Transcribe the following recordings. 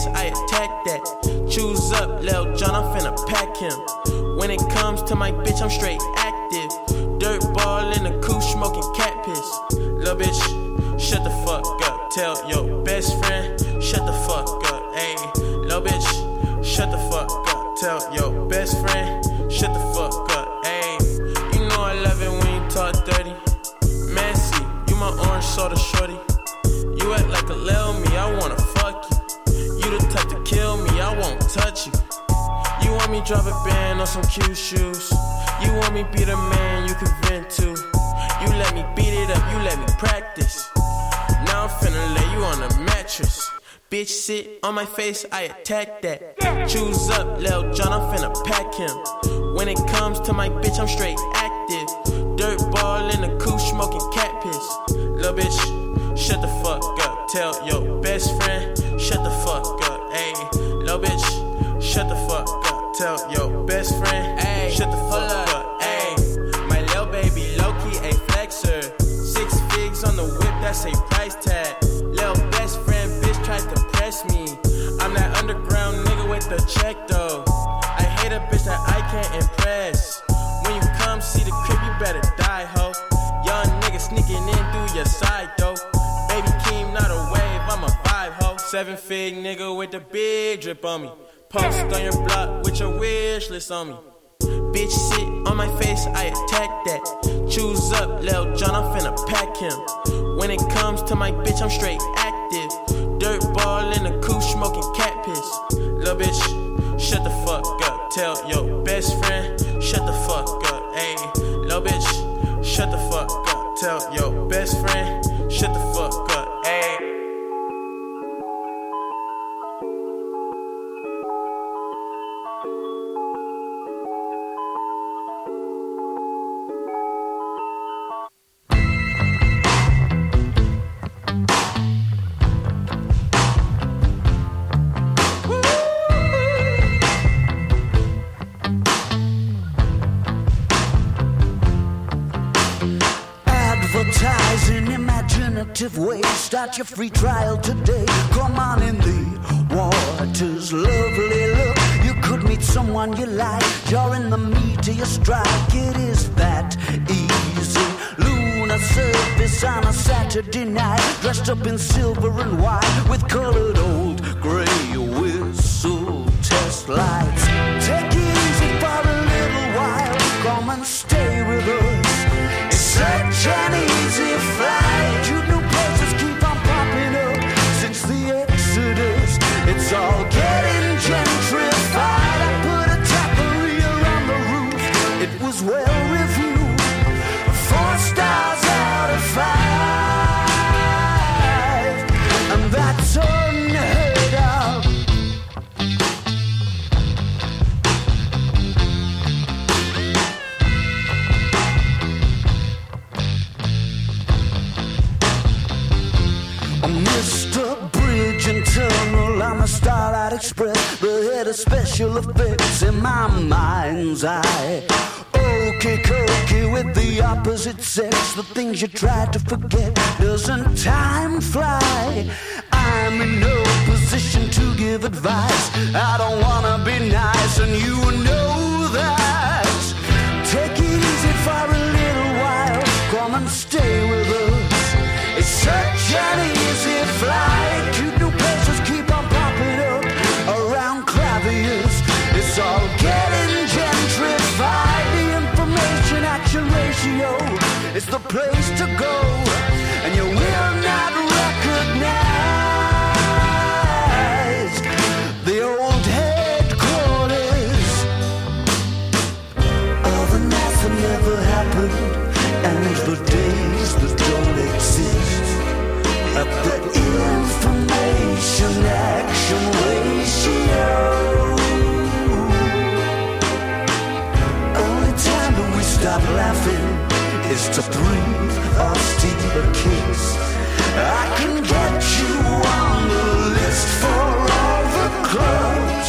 face, I attack that. Choose up, Lil John, I'm finna pack him. When it comes to my bitch, I'm straight active. Dirt ball in the coupe, smoking cat piss. Lil bitch, shut the fuck up. Tell your best friend, shut the fuck up. Ayy, lil bitch, shut the fuck up. Tell your best friend, shut the fuck up. Ayy, you know I love it when you talk dirty. Messy, you my orange soda shorty. You act like a lil me, I wanna fuck you. You the type to kill me, I won't touch you. You want me drop a band on some cute shoes. You want me be the man you can vent to. You let me beat it up, you let me practice. Now I'm finna lay you on a mattress. Bitch sit on my face, I attack that. Choose up, Lil John, I'm finna pack him. When it comes to my bitch, I'm straight active. Dirt ball in the coupe, smoking cat piss. Lil bitch, shut the fuck up. Tell your best friend, shut the fuck up. Ayy, lil bitch, shut the fuck up. Tell your best friend, ayy, shut the fuck up. Ayy, my lil baby low-key a flexer. 6 figs on the whip, that's a price tag. Lil best friend bitch tried to press me. I'm that underground nigga with the check though. I hate a bitch that I can't impress. When you come see the crib, you better die, ho. Young nigga sneaking in through your side though. Baby Keem, not a wave, I'm a vibe, ho. 7 fig nigga with the big drip on me. Post on your block with your wish list on me. Bitch sit on my face, I attack that. Choose up, Lil John, I'm finna pack him. When it comes to my bitch, I'm straight active. Dirt ball in the coupe, smoking cat piss. Lil bitch, shut the fuck up. Tell your best friend, shut the fuck up. Ayy, lil bitch, shut the fuck up. Tell your best friend, shut the fuck up. Ayy. Way. Start your free trial today. Come on in, the water's lovely. Look, you could meet someone you like. You're in the meat of your strike. It is that easy. Lunar surface on a Saturday night, dressed up in silver and white with colored old gray whistle test lights. Take it easy for a little while. Come and stay with us. It's such an easy flight. You know keep on popping up since the Exodus. It's all getting gentrified. I put a taqueria on the roof. It was well reviewed. 4 stars out of 5, and that's unheard of. Mr. Bridge and Tunnel, I'm a Starlight Express, the head of special effects in my mind's eye. Okay, cookie with the opposite sex, the things you try to forget. Doesn't time fly? I'm in no position to give advice. I don't wanna be nice, and you know that. Take it easy for a little while. Come and stay with us. It's such an easy flight. Cute new places keep on popping up around Clavius. It's all getting gentrified. The information action ratio is the place to go, and you will not recognize the old headquarters of the nights that never happened and the days that don't exist. At the information action ratio. Only time that we stop laughing is to breathe or steal a kiss. I can get you on the list for all the clubs.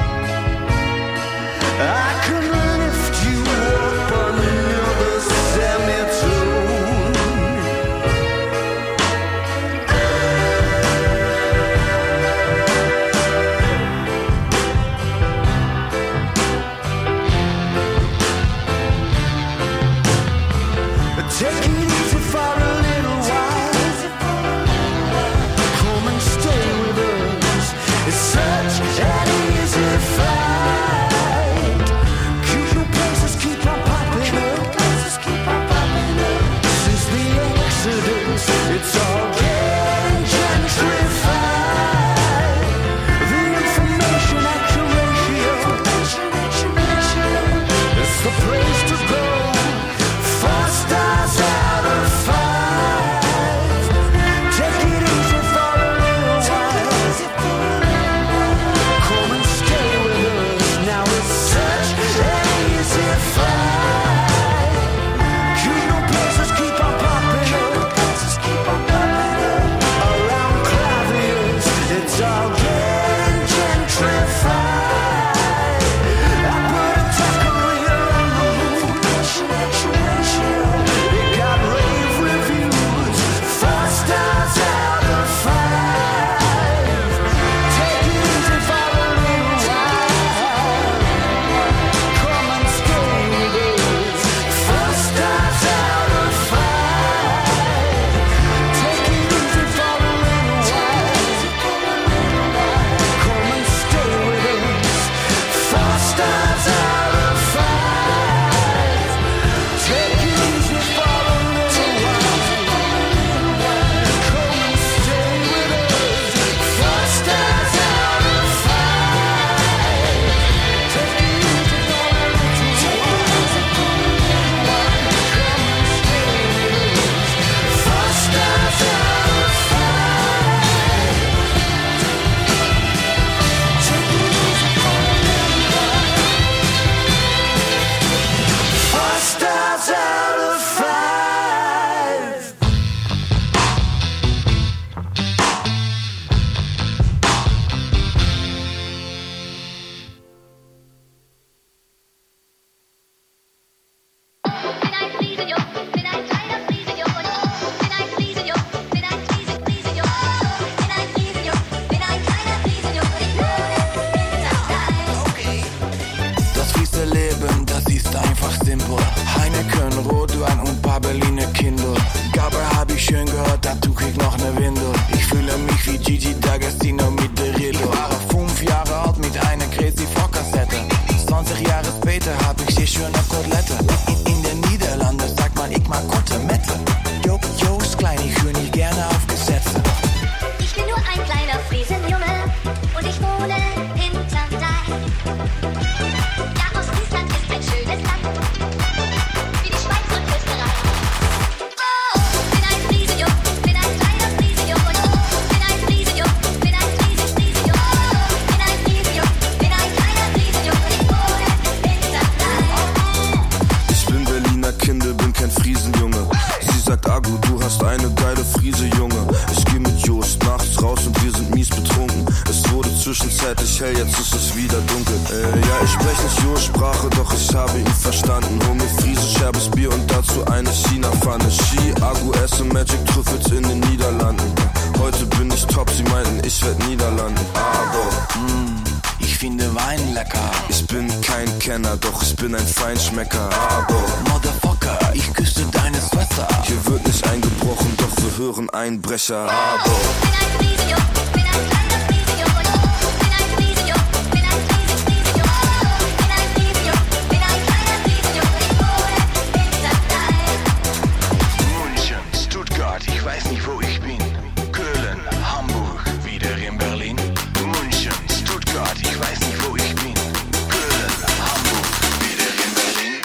I can lift you up another semitone. zwischenzeitlich hell, jetzt ist es wieder dunkel. Ja, ich spreche nicht Ursprache, doch ich habe ihn verstanden. Hol mir Friese, scherbes Bier und dazu eine China-Pfanne. Ski, Agu, Esse, Magic Trüffels in den Niederlanden. Heute bin ich top, sie meinten, ich werd Niederlanden. Aber, ich finde Wein lecker. Ich bin kein Kenner, doch ich bin ein Feinschmecker. Aber, Motherfucker, ich küsste deine Schwester. Hier wird nicht eingebrochen, doch wir hören Einbrecher. Aber, ich weiß nicht, wo ich bin. Köln, Hamburg, wieder in Berlin. München, Stuttgart, ich weiß nicht, wo ich bin. Köln, Hamburg, wieder in Berlin.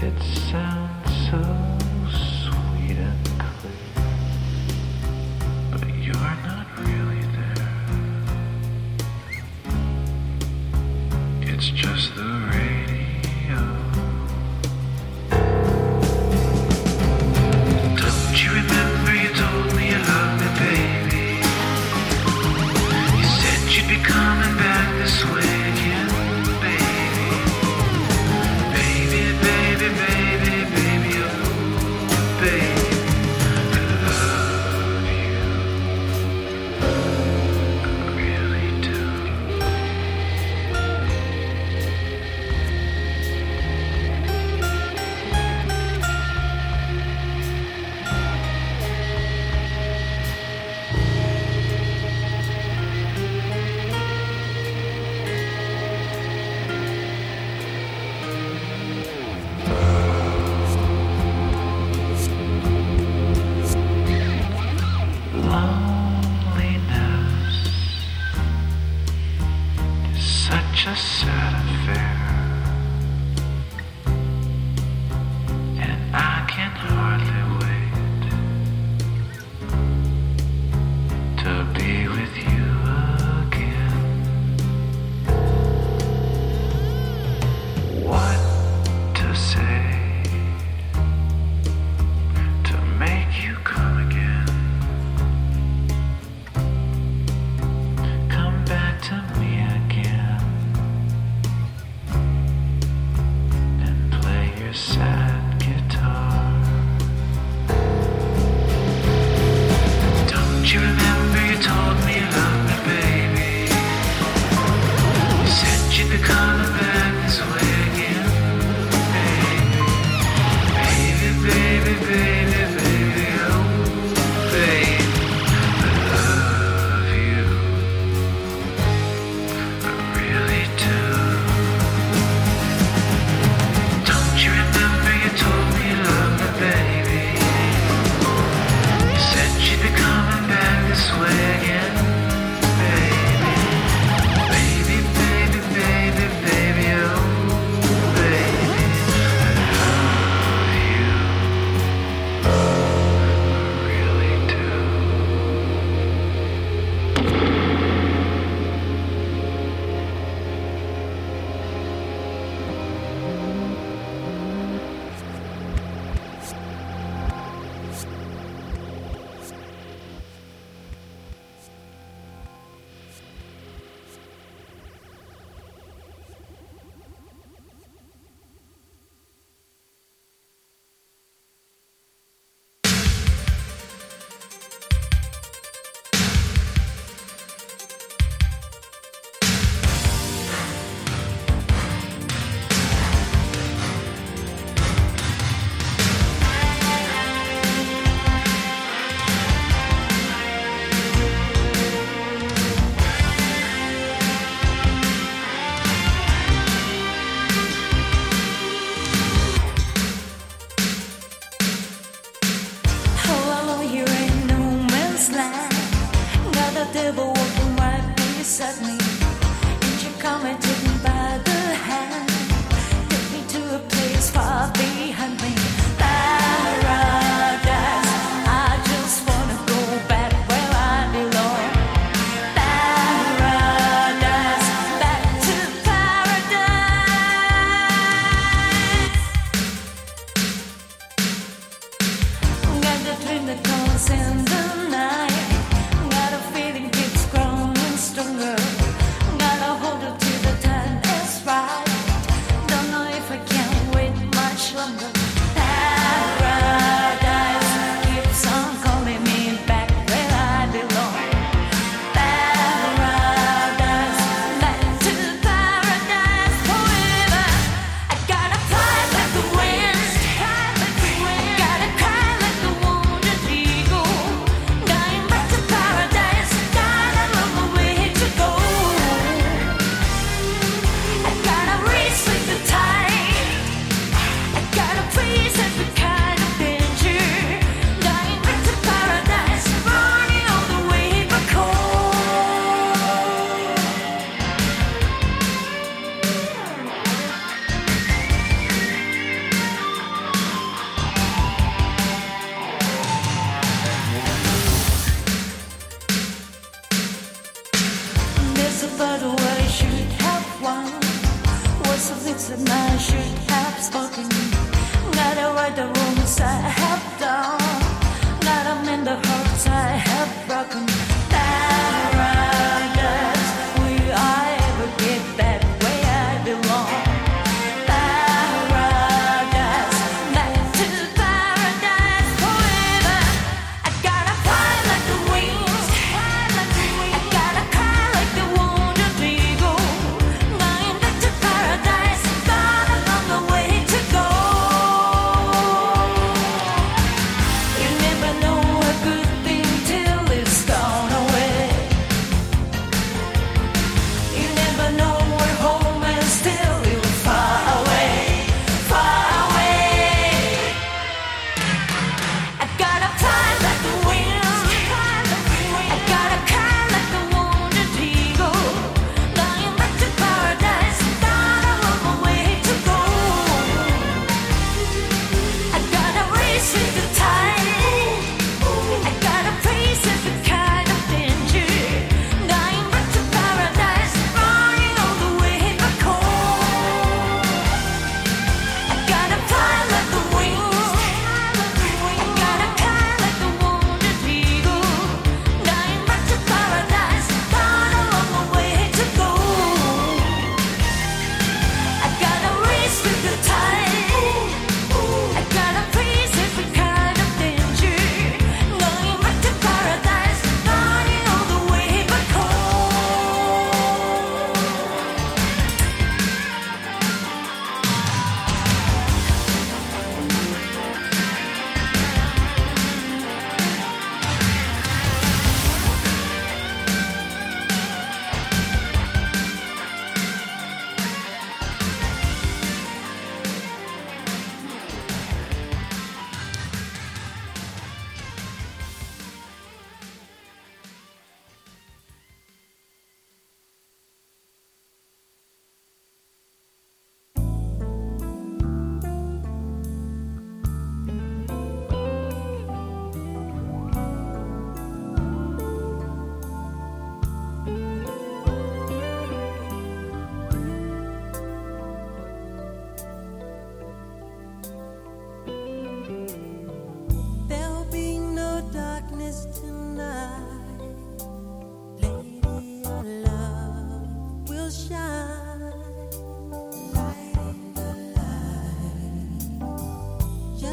It sounds so sweet and clear, but you're not really there. It's just the radio. Don't you remember you told me you loved me, baby? You said you'd be coming back this way again, baby. Baby, baby, baby, baby, oh, baby, I love you. I really do. Loneliness is such a sad affair, and I can hardly wait to be with you again. What to say to make you come again? Come back to me again and play your sad guitar. Don't you remember you told me you loved me, baby? You said you'd be coming back this way again, baby. Baby, baby, baby, baby, oh, baby, I love you. I really do. Don't you remember you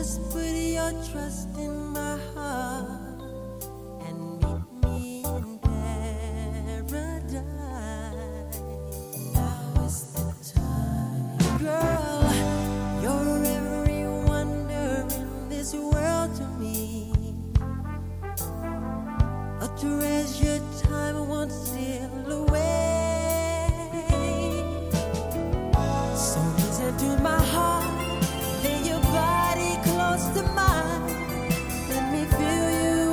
Just put your trust in my heart and meet me in paradise. Now is the time, girl. You're every wonder in this world to me. A treasured time won't steal away. So listen to my heart, lay your body close to mine. Let me feel you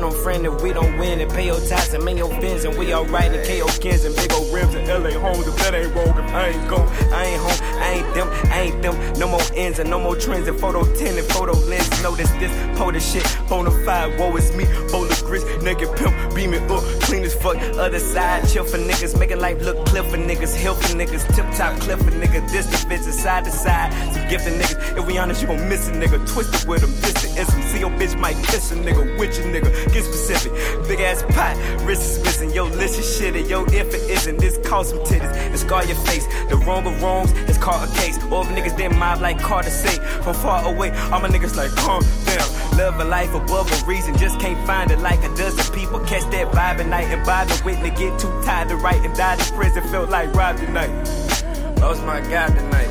turn on friend if we don't win. And pay your tax and make your bins. And we alright in KO Kins and big old rims and LA homes. If that ain't wrong, if I ain't go, I ain't home, I ain't them. No more ends and no more trends. And photo 10 and photo lenses. Notice this, pull this shit, bonafide, woe is me. Bowl of grits, naked pimp, beaming up, clean as fuck. Other side, chill for niggas, making life look clear for niggas, hill for niggas, tip top clip for niggas, this the bitches, side to side. Some gifted niggas, if we honest, you gon' miss a nigga, twisted with them, this the ism. See your bitch might kiss a nigga, with your nigga, get specific. Big ass pot, wrist is missing, yo, listen shit, and yo, if it isn't, this cause some titties, and scar your face. The wrong of wrongs is called a case. Or if niggas didn't mob like Carter say, from far away, all my niggas like, calm down. Love a life above a reason, just can't find it like a dozen people. Catch that vibe at night and buy the witness, get too tired to write and died in prison, felt like robbed tonight. Lost my guy tonight.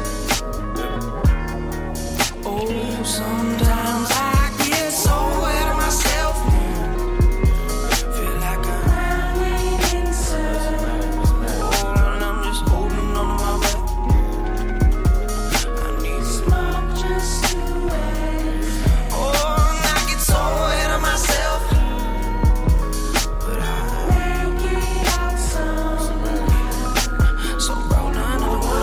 Oh, sometimes I get so out of myself. Feel like I'm drowning in surf. Oh, and I'm just holding on to my breath. I need smoke just to wait. Oh, and I get so out of myself. But I make it out some. So roll another one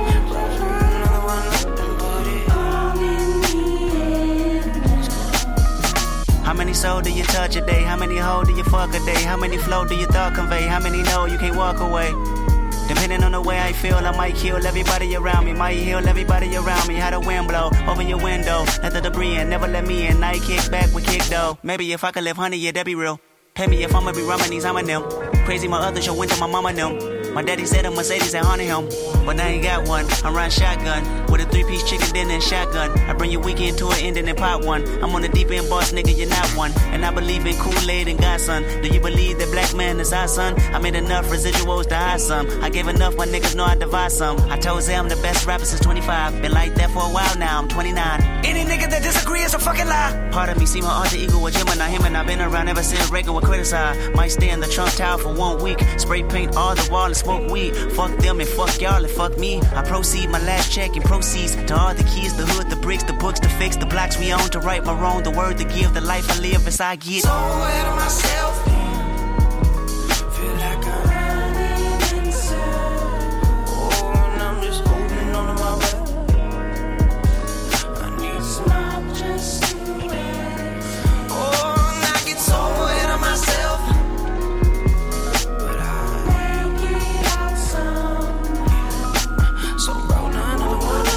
up and put it all in the end. How many souls do you touch a day? How many hoes do you fuck a day? How many flow do you thought convey? How many know you can't walk away? Depending on the way I feel, I might kill everybody around me. Might heal everybody around me. How the wind blow, open your window. Let the debris in, never let me in. Night kick back with kick though. Maybe if I could live 100, yeah, that'd be real. Pay me if I'ma be rumming these, I'm a them. Crazy my other show went to my mama them. My daddy said a Mercedes had haunted him, but I ain't got one. I run shotgun with a 3-piece chicken dinner and shotgun. I bring your weekend to an ending and pot one. I'm on the deep end boss, nigga, you're not one. And I believe in Kool-Aid and Godson. Do you believe that black man is our son? I made enough residuals to hide some. I gave enough, my niggas know I divide some. I told Zay I'm the best rapper since 25. Been like that for a while now, I'm 29. Any nigga that disagree is a fucking lie. Part of me see my alter ego with Gemini, him and I've been around ever since Reagan would criticize. Might stay in the Trump Tower for 1 week. Spray paint all the wall and smoke weed. Fuck them and fuck y'all and fuck me. I proceed my last check and proceeds to all the keys, the hood, the bricks, the books, the fix, the blocks we own, to right my wrong, the word to give, the life I live as I get. So out of myself. Feel like I'm drowning in surf. Oh, and I'm just holding on to my breath. I need smoke just to wait. Oh, and I get so out of myself. But I make it out some. So roll another one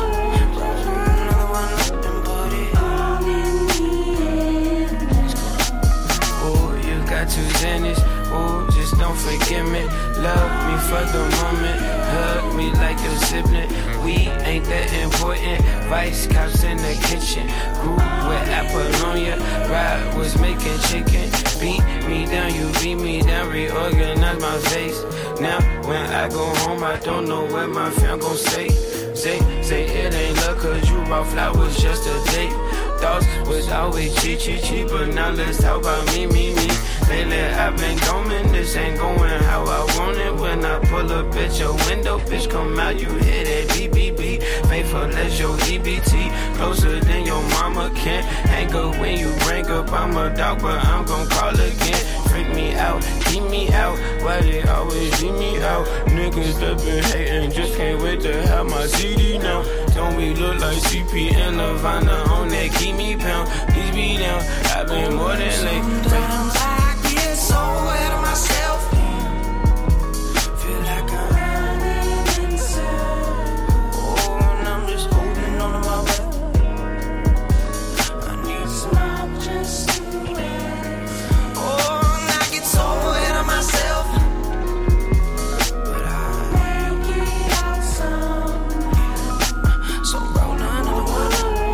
up and put it all in the end. Oh, you got 2 Xannies. Oh, just don't forget me. Love me for the moment. Hug me like your sibling. We ain't that important. Vice cops in the kitchen. Grew with Apollonia. Ride was making chicken. Beat me down, you beat me down. Reorganize my face. Now when I go home, I don't know what my fam gon' say. Say it ain't luck, cause you brought flowers just a date. Thoughts was always cheap, but now let's talk about me. Lately I've been going, this ain't going how I want it. When I pull up at your window, bitch come out, you hit that BBB. Faithful as your EBT, closer than your mama can. Hang up when you bring up, I'm a dog, but I'm gon' call again. Freak me out, keep me out, why they always leave me out? Niggas that been hating, just can't wait to have my CD now. Don't we look like CP and Nirvana on that keep me pound? Please be down, I've been more than late. Sometimes I get so out of myself. Feel like I'm drowning in surf. Oh, and I'm just holding on to my breath. I need smoke just to wait. Oh, and I get so out of myself. But I make it out some. So roll another one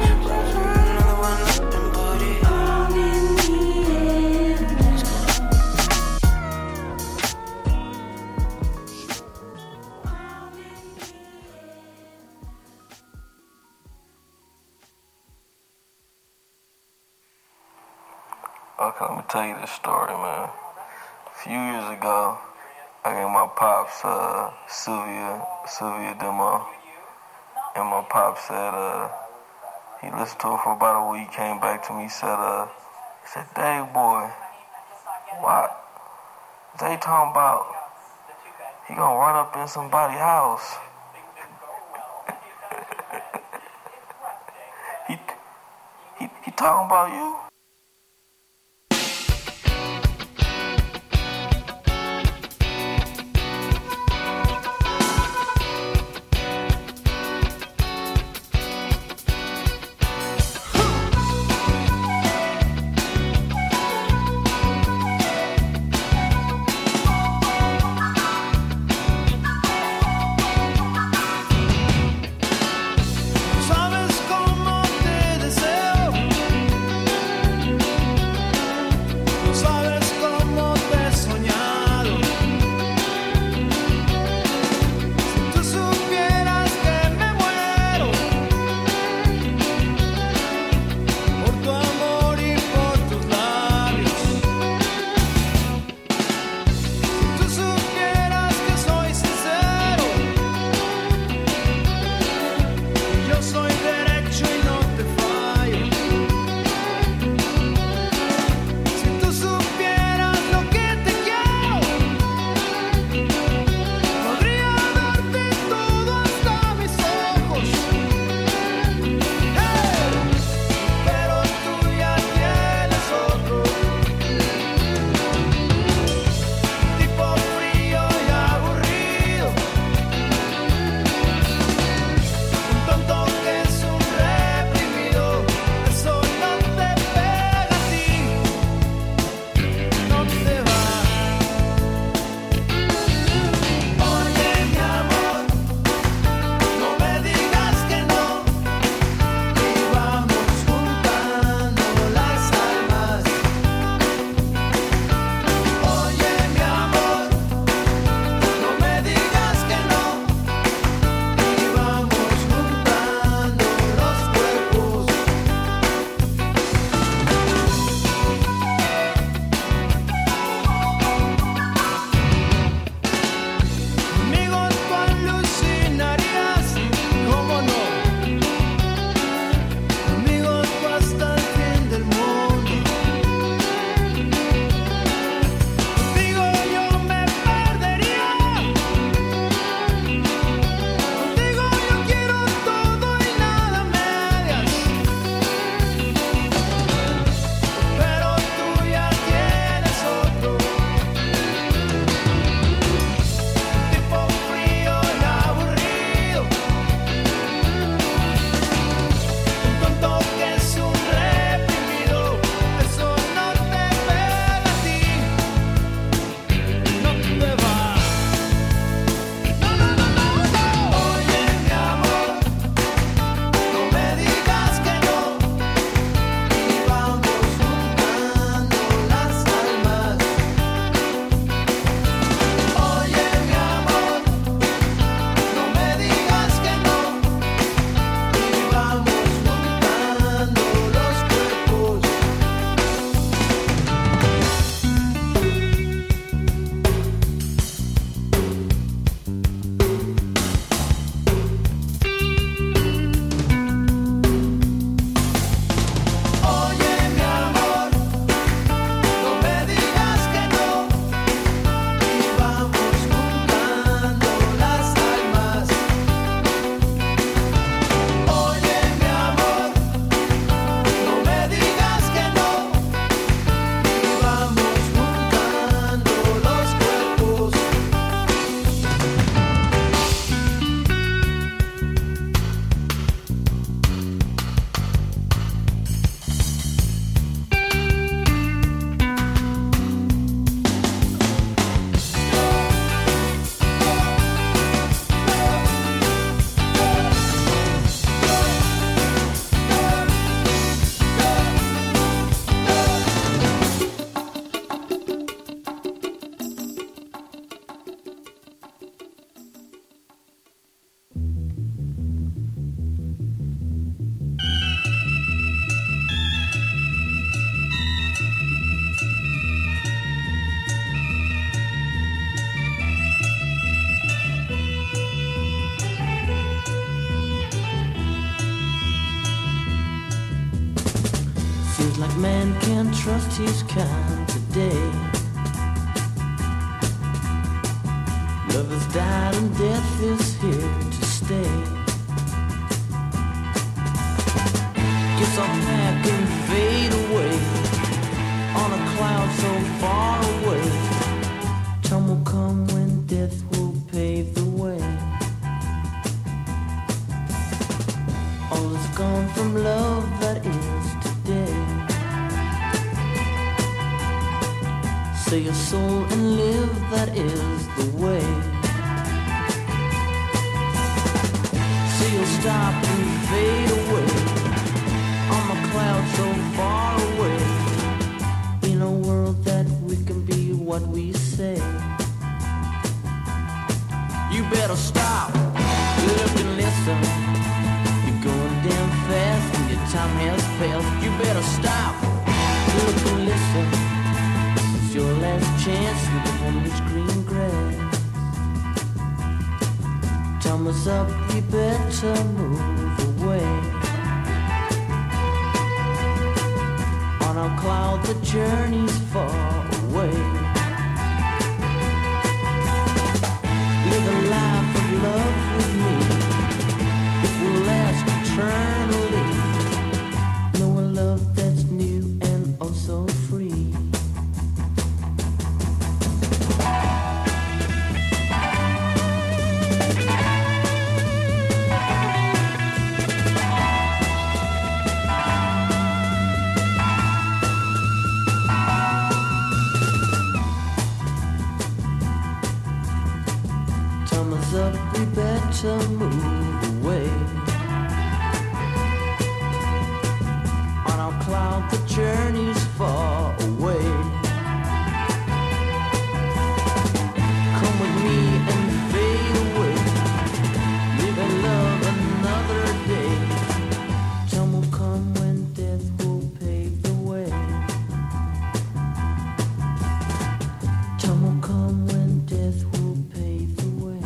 up and put it all in the end. Okay, let me tell you this story, man. A few years ago, I gave my pops Sylvia demo, and my pop said he listened to it for about a week, came back to me, said, Dave boy, What? They talking about he gonna run up in somebody's house. he talking about you? Seems like man can't trust his kind today. Love has died and death is here to stay. Guess I'll pack and fade away on a cloud so far away. Time will come when death will pave the way. All is gone from love that is today. Sell your soul and live, that is the way. So you'll stop and fade away on the cloud so far away. In a world that we can be what we say. You better stop, look and listen. You're going damn fast and your time has passed. You better stop, look and listen. This is your last chance with the woman's green grass. Time is up, you better move away. On a cloud the journey's far away. Live a life of love with me. It will last eternally. Know a love that's new and oh so free. Up, we better move away. On our cloud, the journey's far away. Come with me and fade away. Live and love another day. Time will come when death will pave the way. Time will come when death will pave the way.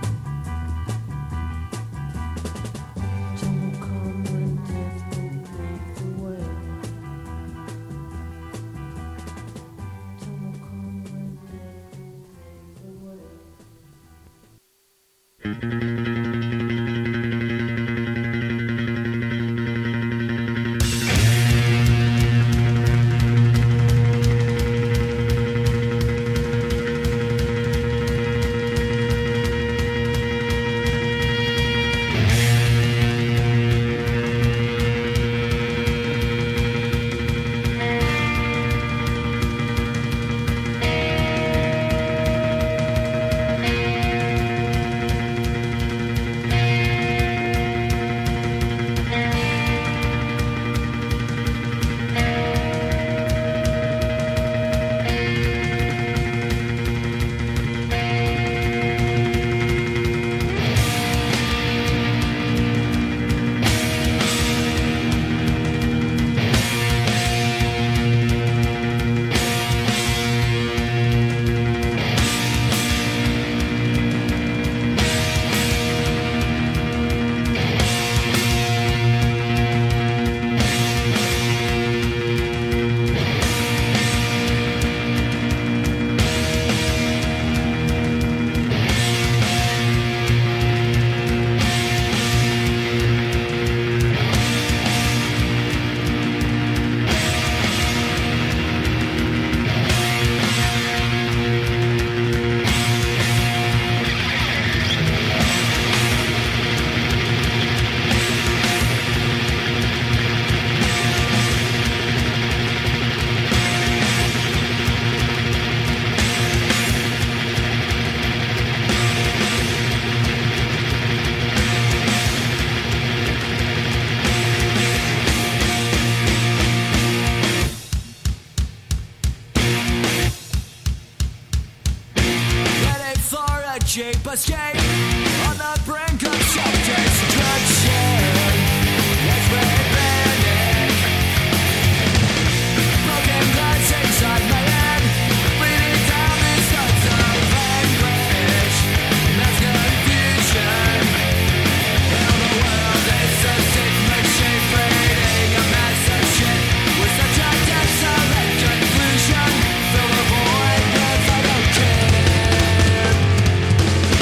Escape on the brink of self-destruction. Let's panic. Broken glass inside my head, bleeding down these thoughts of anguish. Mass confusion. Now the world is a sick machine, breeding a mess of shit with such a desolate conclusion. Fill the void with I don't care.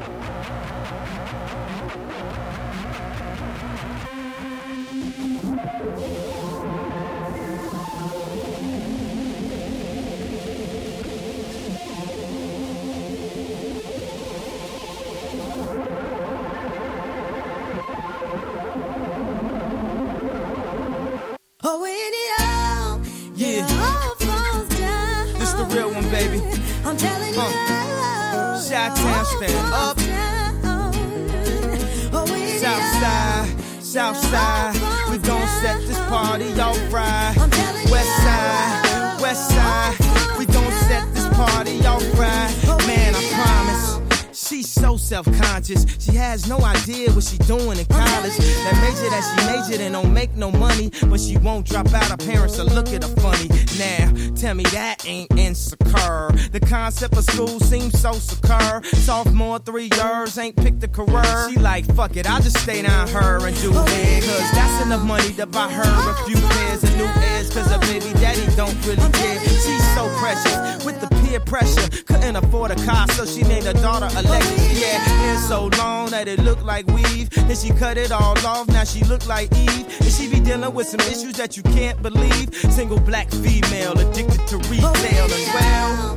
Oh, when it all, Yeah. it all falls down. This the real one, baby. I'm telling you, Chi-Town, stand up. Oh, when it Southside, Southside, we gon' set this party off right. I'm telling you, West side, we gon' set this party off right. Man, I promise. She's so self-conscious. She has no idea what she doing in college. That major that she majored in don't make no money, but she won't drop out. Her parents will look at her funny. Now, tell me that ain't insecure. The concept of school seems so secure. Sophomore 3 years, ain't picked a career. She like, fuck it, I'll just stay down her and do it. Cause that's enough money to buy her a few pairs of new ears. Cause her baby daddy don't really care. She's so precious with the peer pressure. Couldn't afford a car, so she named her daughter Alexis. Yeah, hair so long that it looked like weave. Then she cut it all off, now she look like Eve. And she be dealing with some issues that you can't believe. Single black female addicted to retail and well.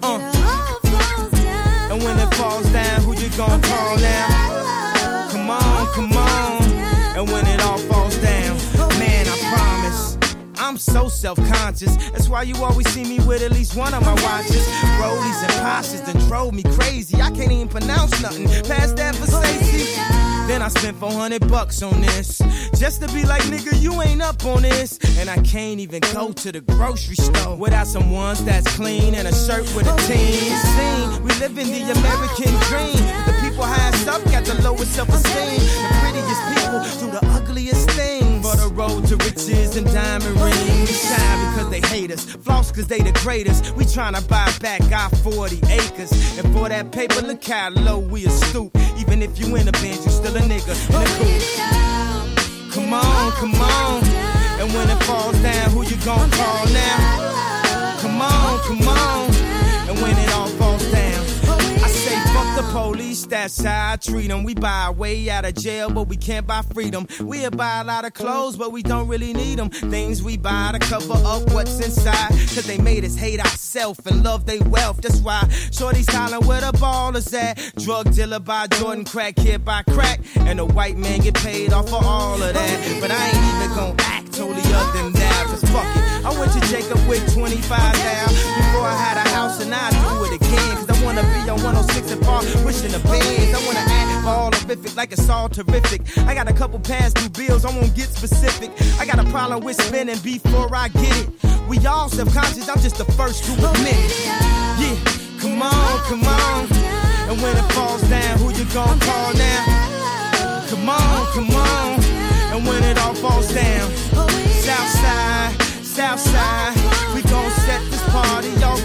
And when it falls down, who you gonna call now? Come on, come on. And when it all falls down, man, I promise. I'm so self-conscious. That's why you always see me with at least one of my watches. Rollies and Porsches done drove me crazy. I can't even pronounce nothing past that for Stacey. Then I spent $400 on this, just to be like, nigga, you ain't up on this. And I can't even go to the grocery store without some ones that's clean and a shirt with a team. Scene, we live in the American dream. The people highest up got the lowest self-esteem. The prettiest people do the ugliest things. For the road to riches and diamond rings. Shine because they hate us, floss cause they the greatest. We tryna buy back our 40 acres. And for that paper, look how low we a stoop. Even if you in a Benz, you still a nigga in a coupe. Come on, come on. And when it falls down, who you gon' call now? Come on, come on. And when it all falls down, I say fuck the police, that's how I treat them. We buy our way out of jail, but we can't buy freedom. We'll buy a lot of clothes, but we don't really need them. Things we buy to cover up what's inside. Cause they made us hate ourselves and love they wealth. That's why shorty's hollering where the ball is at. Drug dealer by Jordan, crack kid by crack. And the white man get paid off for all of that. But I ain't even gon' act totally other than that. Cause fuck it, I went to Jacob with 25 now. Before I had a house and I do it again. Cause I wanna be on 106 and Park pushing the bands. I wanna act all horrific like it's all terrific. I got a couple past due bills, I won't get specific. I got a problem with spending before I get it. We all self-conscious, I'm just the first to admit it. Yeah, come on, come on. And when it falls down, who you gon' call now? Come on, come on. And when it all falls down, Southside, Southside, we gon' set this party off